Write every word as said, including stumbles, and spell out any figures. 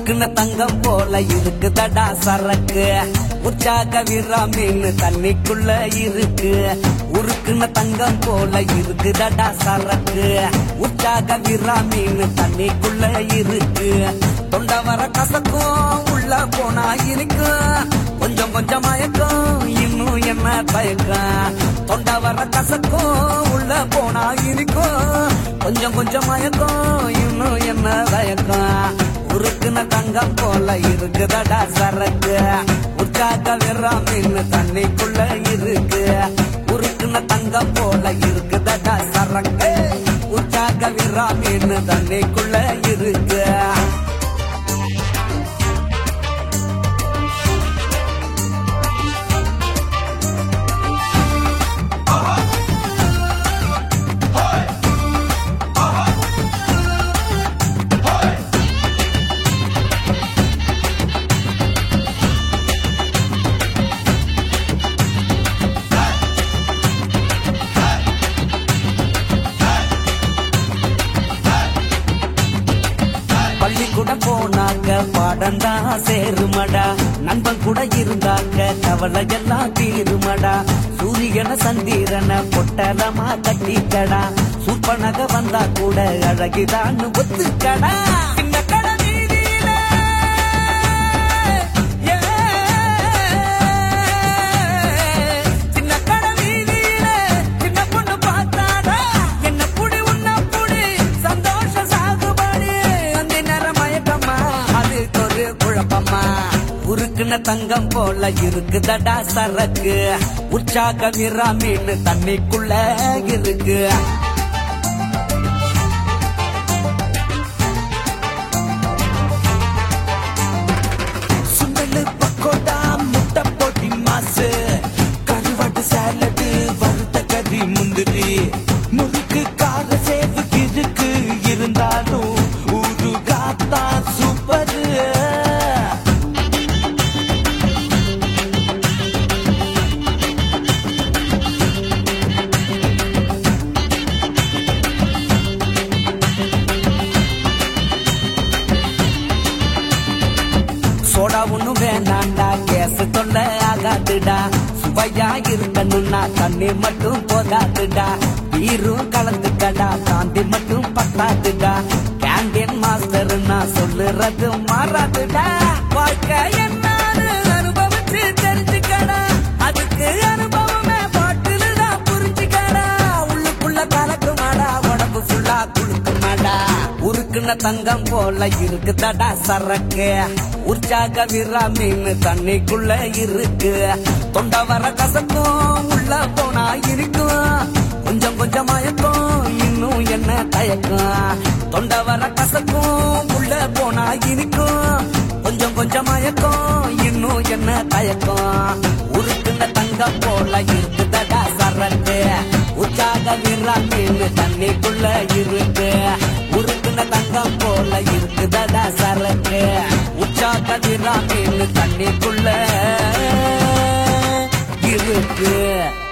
உருக்குன தங்கம் போல இருக்குதடா சரக்கு உற்சாக விரா மீன் தண்ணிக்குள்ள இருக்கு உருக்குன தங்கம் போல இருக்குதடா சரக்கு உற்சாக விரா மீன் தண்ணிக்குள்ள இருக்கு தொண்டை வர கசக்கும் உள்ள போனா இனிக்கும் கொஞ்சம் கொஞ்சம் மயக்கம் இன்னும் என்ன தயக்கம் தொண்டை வர கசக்கும் உள்ள போனா இனிக்கும் கொஞ்சம் கொஞ்சம் மயக்கம் இன்னும் என்ன தயக்கம் உருக்குன தங்கம் போல இருக்குதடா சரக்கு உற்சாக விரா மீன் தண்ணிக்குள்ள இருக்கு உருக்குன தங்கம் போல இருக்குதடா சரக்கு உற்சாக விரா மீன் தண்ணிக்குள்ள இருக்கு கூட போனாக்க பாடந்தா சேருமடா நண்பன் கூட இருந்தாக்க கவலை எல்லாம் தீருமடா சூரியன சந்திரன பொட்டலமா கட்டிக்கடா சூப்பனக வந்தா கூட அழகிதான் ஒத்துக்கடா உருக்குன தங்கம் போல இருக்குதடா சரக்கு உற்சாக விரா மீன் தண்ணிக்குள்ள இருக்கு சுண்டலு பக்கோடா முட்டை போட்டி மாசு கருவாட்டு சாலடு வறுத்த கறி முந்திரி முறுக்கு கார சேவு இருக்கு இருந்தாலும் ஊரு காத்தா சூப்பரு சோடா ஒண்ணும் வேண்டாண்டா கேஸ் தொல்லை ஆகாதுடா சுவையா இருக்கணும்னா தண்ணீர் மட்டும் போதாதுடா பீரும் கலந்துக்கடா காந்தி மட்டும் பத்தாதுடா கேண்டீன் மாஸ்டர்னா சொல்லுறது மாறாதுடா வாழ்க்கை என்னன்னு அனுபவிச்சு தெரிஞ்சுக்கடா அதுக்கு அனுபவமே பாட்டுல தான் புரிஞ்சுக்கடா உள்ளுக்குள்ள கலக்குமாடா உடம்பு ஃபுல்லா குளுக்குமாடா உருக்குன தங்கம் போல இருக்குதடா சரக்கு உற்சாக விரா மீன் தண்ணிக்குள்ள இருக்கு தொண்டை வர கசக்கும் உள்ள போனா இருக்கும் கொஞ்சம் கொஞ்சம் மயக்கம் இன்னும் என்ன தயக்கம் தொண்டை வர கசக்கும் உள்ள போனா இனிக்கும் கொஞ்சம் கொஞ்சம் மயக்கம் இன்னும் என்ன தயக்கம் உருக்குன தங்கம் போல இருக்குதடா சரக்கு உற்சாக விரா மீன் தண்ணிக்குள்ள இருக்கு உருக்குன தங்கம் போல இருக்குதடா சரக்கு உற்சாக விரா மீன் தண்ணிக்குள்ள இருக்கு.